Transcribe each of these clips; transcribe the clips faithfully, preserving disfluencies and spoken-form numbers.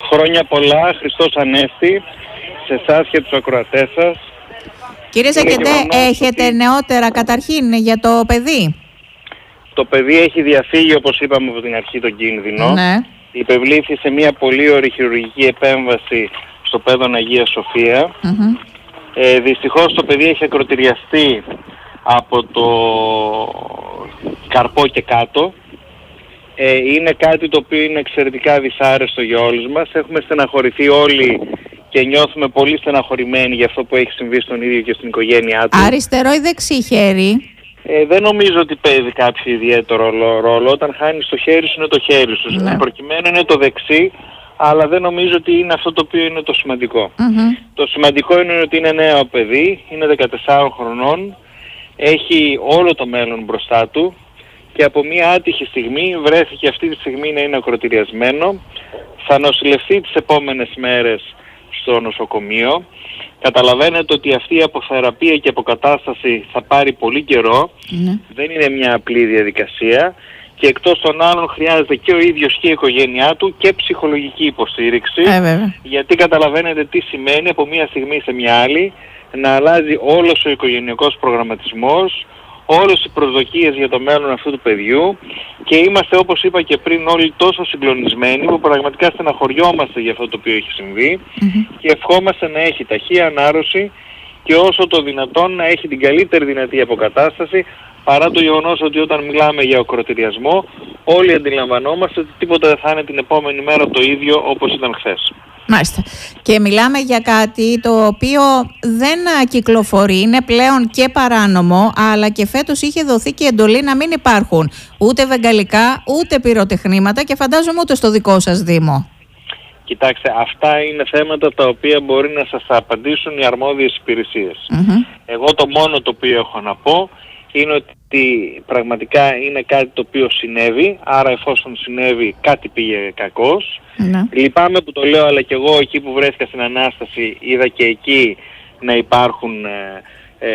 Χρόνια πολλά, Χριστός Ανέστη, σε εσάς και τους ακροατές σας. Κύριε Ζακετέ, έχετε ότι... νεότερα καταρχήν για το παιδί? Το παιδί έχει διαφύγει, όπως είπαμε από την αρχή, τον κίνδυνο. Ναι. Υπευλήθη σε μια πολύ ωραία χειρουργική επέμβαση στο Πέδον Αγία Σοφία. Mm-hmm. Ε, δυστυχώς το παιδί έχει ακροτηριαστεί από το καρπό και κάτω. Ε, είναι κάτι το οποίο είναι εξαιρετικά δυσάρεστο για όλους μας. Έχουμε στεναχωρηθεί όλοι και νιώθουμε πολύ στεναχωρημένοι για αυτό που έχει συμβεί στον ίδιο και στην οικογένειά του. Αριστερό ή δεξί χέρι? Ε, δεν νομίζω ότι παίζει κάποιο ιδιαίτερο ρόλο. Όταν χάνεις το χέρι σου είναι το χέρι σου. Ναι. Προκειμένου είναι το δεξί, αλλά δεν νομίζω ότι είναι αυτό το οποίο είναι το σημαντικό. Mm-hmm. Το σημαντικό είναι ότι είναι νέο παιδί, είναι δεκατεσσάρων χρονών, έχει όλο το μέλλον μπροστά του και από μια άτυχη στιγμή βρέθηκε αυτή τη στιγμή να είναι ακροτηριασμένο. Θα νοσηλευτεί τις επόμενες μέρες στο νοσοκομείο. Καταλαβαίνετε ότι αυτή η αποθεραπεία και αποκατάσταση θα πάρει πολύ καιρό. Mm. Δεν είναι μια απλή διαδικασία και εκτός των άλλων χρειάζεται και ο ίδιος και η οικογένειά του και ψυχολογική υποστήριξη. Ε, γιατί καταλαβαίνετε τι σημαίνει από μια στιγμή σε μια άλλη να αλλάζει όλος ο οικογενειακός προγραμματισμός, όλες οι προσδοκίες για το μέλλον αυτού του παιδιού και είμαστε, όπως είπα και πριν, όλοι τόσο συγκλονισμένοι που πραγματικά στεναχωριόμαστε για αυτό το οποίο έχει συμβεί mm-hmm. και ευχόμαστε να έχει ταχεία ανάρρωση και όσο το δυνατόν να έχει την καλύτερη δυνατή αποκατάσταση, παρά το γεγονός ότι όταν μιλάμε για ακροτηριασμό όλοι αντιλαμβανόμαστε ότι τίποτα δεν θα είναι την επόμενη μέρα το ίδιο όπως ήταν χθες. Μάλιστα. Και μιλάμε για κάτι το οποίο δεν κυκλοφορεί, είναι πλέον και παράνομο, αλλά και φέτος είχε δοθεί και εντολή να μην υπάρχουν ούτε βεγγαλικά, ούτε πυροτεχνήματα και φαντάζομαι ούτε στο δικό σας Δήμο. Κοιτάξτε, αυτά είναι θέματα τα οποία μπορεί να σας απαντήσουν οι αρμόδιες υπηρεσίες. Mm-hmm. Εγώ το μόνο το οποίο έχω να πω είναι ότι πραγματικά είναι κάτι το οποίο συνέβη, άρα εφόσον συνέβη κάτι πήγε κακώς. Ναι. Λυπάμαι που το λέω, αλλά και εγώ εκεί που βρέθηκα στην Ανάσταση είδα και εκεί να υπάρχουν ε, ε,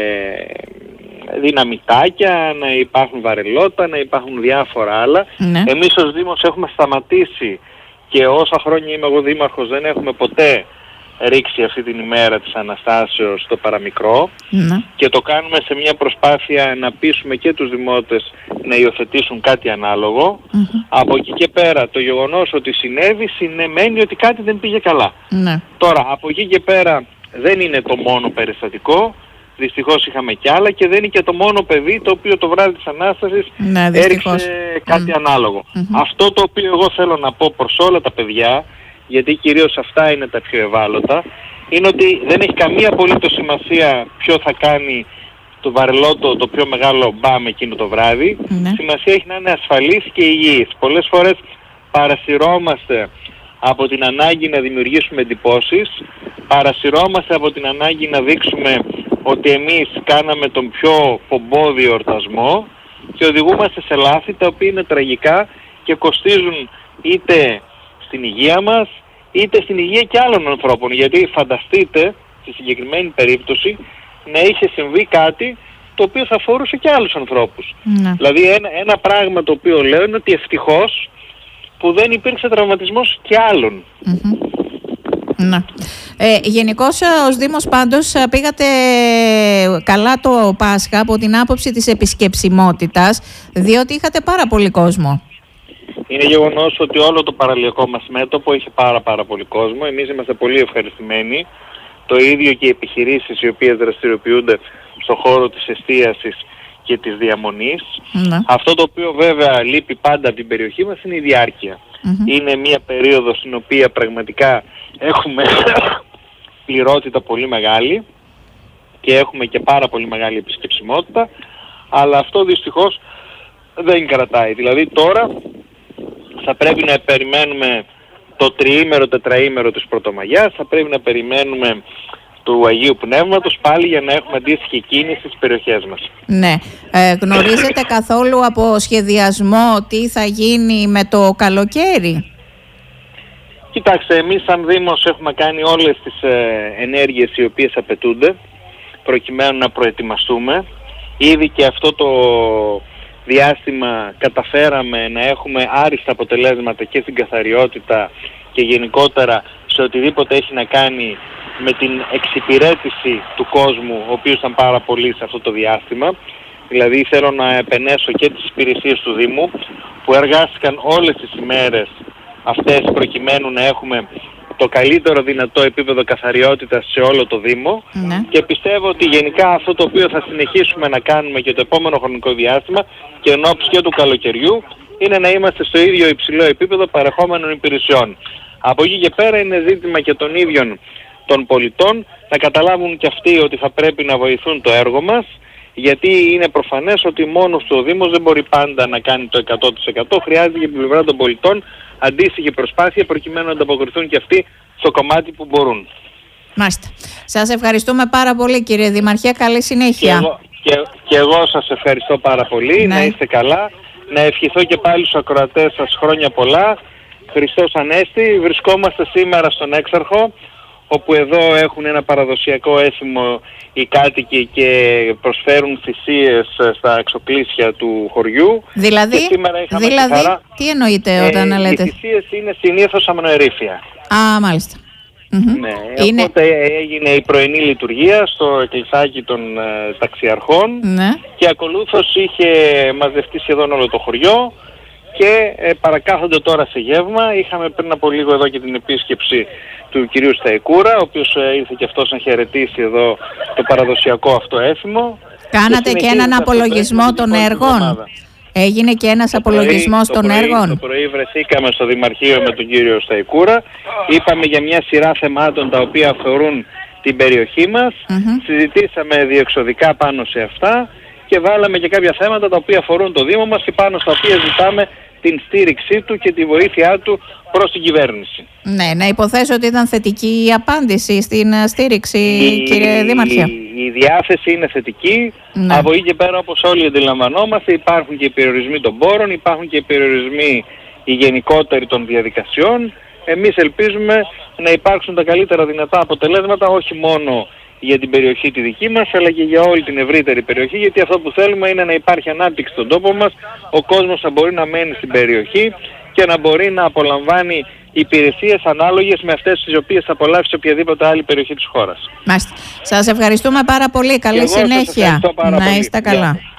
δυναμητάκια, να υπάρχουν βαρελότα, να υπάρχουν διάφορα άλλα. Ναι. Εμείς ως Δήμος έχουμε σταματήσει και όσα χρόνια είμαι εγώ δήμαρχος δεν έχουμε ποτέ ρίξει αυτή την ημέρα της Αναστάσεως στο παραμικρό ναι. και το κάνουμε σε μια προσπάθεια να πείσουμε και τους δημότες να υιοθετήσουν κάτι ανάλογο. Mm-hmm. Από εκεί και πέρα το γεγονός ότι συνέβη σημαίνει ότι κάτι δεν πήγε καλά. Ναι. Τώρα από εκεί και πέρα δεν είναι το μόνο περιστατικό, δυστυχώς είχαμε κι άλλα και δεν είναι και το μόνο παιδί το οποίο το βράδυ της Ανάστασης ναι, έριξε κάτι mm. ανάλογο. Mm-hmm. Αυτό το οποίο εγώ θέλω να πω προς όλα τα παιδιά, γιατί κυρίως αυτά είναι τα πιο ευάλωτα, είναι ότι δεν έχει καμία απολύτως σημασία ποιο θα κάνει το βαρελότο, το πιο μεγάλο μπαμ εκείνο το βράδυ. Ναι. Σημασία έχει να είναι ασφαλής και υγιής. Πολλές φορές παρασυρώμαστε από την ανάγκη να δημιουργήσουμε εντυπώσεις, παρασυρώμαστε από την ανάγκη να δείξουμε ότι εμείς κάναμε τον πιο πομπόδιο εορτασμό και οδηγούμαστε σε λάθη τα οποία είναι τραγικά και κοστίζουν είτε στην υγεία μας, είτε στην υγεία και άλλων ανθρώπων. Γιατί φανταστείτε, στη συγκεκριμένη περίπτωση, να είχε συμβεί κάτι το οποίο θα αφορούσε και άλλους ανθρώπους. Ναι. Δηλαδή ένα, ένα πράγμα το οποίο λέω είναι ότι ευτυχώς που δεν υπήρξε τραυματισμός και άλλων. Mm-hmm. Ναι. Ε, γενικώς ως Δήμος πάντως πήγατε καλά το Πάσχα από την άποψη της επισκεψιμότητας, διότι είχατε πάρα πολύ κόσμο. Είναι γεγονός ότι όλο το παραλιακό μας μέτωπο είχε πάρα πάρα πολύ κόσμο. Εμείς είμαστε πολύ ευχαριστημένοι. Το ίδιο και οι επιχειρήσεις οι οποίες δραστηριοποιούνται στον χώρο της εστίασης και της διαμονής. Ναι. Αυτό το οποίο βέβαια λείπει πάντα από την περιοχή μας είναι η διάρκεια. Mm-hmm. Είναι μια περίοδος στην οποία πραγματικά έχουμε πληρότητα πολύ μεγάλη και έχουμε και πάρα πολύ μεγάλη επισκεψιμότητα, αλλά αυτό δυστυχώς δεν κρατάει. Δηλαδή τώρα θα πρέπει να περιμένουμε το τριήμερο, τετραήμερο της Πρωτομαγιάς, θα πρέπει να περιμένουμε του Αγίου Πνεύματος πάλι για να έχουμε αντίστοιχη κίνηση στις περιοχές μας. Ναι. Ε, γνωρίζετε καθόλου από σχεδιασμό τι θα γίνει με το καλοκαίρι? Κοιτάξτε, εμείς σαν Δήμος έχουμε κάνει όλες τις ε, ενέργειες οι οποίες απαιτούνται προκειμένου να προετοιμαστούμε. Ήδη και αυτό το διάστημα καταφέραμε να έχουμε άριστα αποτελέσματα και στην καθαριότητα και γενικότερα σε οτιδήποτε έχει να κάνει με την εξυπηρέτηση του κόσμου, ο οποίος ήταν πάρα πολύ σε αυτό το διάστημα. Δηλαδή θέλω να επενέσω και τις υπηρεσίες του Δήμου που εργάστηκαν όλες τις ημέρες αυτές προκειμένου να έχουμε το καλύτερο δυνατό επίπεδο καθαριότητας σε όλο το Δήμο, ναι. Και πιστεύω ότι γενικά αυτό το οποίο θα συνεχίσουμε να κάνουμε και το επόμενο χρονικό διάστημα και εν ώψη και του καλοκαιριού είναι να είμαστε στο ίδιο υψηλό επίπεδο παρεχόμενων υπηρεσιών. Από εκεί και πέρα είναι ζήτημα και των ίδιων των πολιτών να καταλάβουν και αυτοί ότι θα πρέπει να βοηθούν το έργο μας, γιατί είναι προφανές ότι μόνος του ο Δήμος δεν μπορεί πάντα να κάνει το εκατό τοις εκατό, χρειάζεται και από την πλευρά των πολιτών αντίστοιχη προσπάθεια προκειμένου να ανταποκριθούν και αυτοί στο κομμάτι που μπορούν. Μάλιστα. Σας ευχαριστούμε πάρα πολύ κύριε Δήμαρχε, καλή συνέχεια. Και εγώ, και, και εγώ σας ευχαριστώ πάρα πολύ, ναι. Να είστε καλά, να ευχηθώ και πάλι στους ακροατές σας χρόνια πολλά. Χριστός Ανέστη, βρισκόμαστε σήμερα στον Έξαρχο, όπου εδώ έχουν ένα παραδοσιακό έθιμο οι κάτοικοι και προσφέρουν θυσίες στα εξοκλήσια του χωριού. Δηλαδή, δηλαδή χαρά, τι εννοείτε όταν ε, λέτε? Οι θυσίες είναι συνήθως αμνοερήφια. Α, μάλιστα. Ναι, είναι... Οπότε έγινε η πρωινή λειτουργία στο εκκλησάκι των ε, ταξιαρχών, ναι. Και ακολούθως είχε μαζευτεί σχεδόν όλο το χωριό και ε, παρακάθονται τώρα σε γεύμα. Είχαμε πριν από λίγο εδώ και την επίσκεψη του κυρίου Σταϊκούρα, ο οποίος ε, ήρθε και αυτός να χαιρετήσει εδώ το παραδοσιακό αυτό έθιμο. Κάνατε και, και έναν απολογισμό των έργων. Έγινε και ένας το απολογισμός πρωί, των το έργων. Το πρωί βρεθήκαμε στο Δημαρχείο με τον κύριο Σταϊκούρα. Είπαμε για μια σειρά θεμάτων τα οποία αφορούν την περιοχή μας. Mm-hmm. Συζητήσαμε διεξοδικά πάνω σε αυτά και βάλαμε και κάποια θέματα τα οποία αφορούν το Δήμο μας και πάνω στα οποία ζητάμε την στήριξή του και τη βοήθειά του προς την κυβέρνηση. Ναι, να υποθέσω ότι ήταν θετική η απάντηση στην στήριξη, η, κύριε Δήμαρχε. Η, η διάθεση είναι θετική. Ναι. Από εκεί και πέρα, όπως όλοι αντιλαμβανόμαστε, υπάρχουν και οι περιορισμοί των πόρων, υπάρχουν και οι περιορισμοί οι γενικότεροι των διαδικασιών. Εμείς ελπίζουμε να υπάρξουν τα καλύτερα δυνατά αποτελέσματα, όχι μόνο για την περιοχή τη δική μας, αλλά και για όλη την ευρύτερη περιοχή, γιατί αυτό που θέλουμε είναι να υπάρχει ανάπτυξη στον τόπο μας, ο κόσμος να μπορεί να μένει στην περιοχή και να μπορεί να απολαμβάνει υπηρεσίες ανάλογες με αυτές τις οποίες θα απολαύσει σε οποιαδήποτε άλλη περιοχή της χώρας. Μάλιστα. Σας ευχαριστούμε πάρα πολύ. Καλή συνέχεια. Να είστε καλά.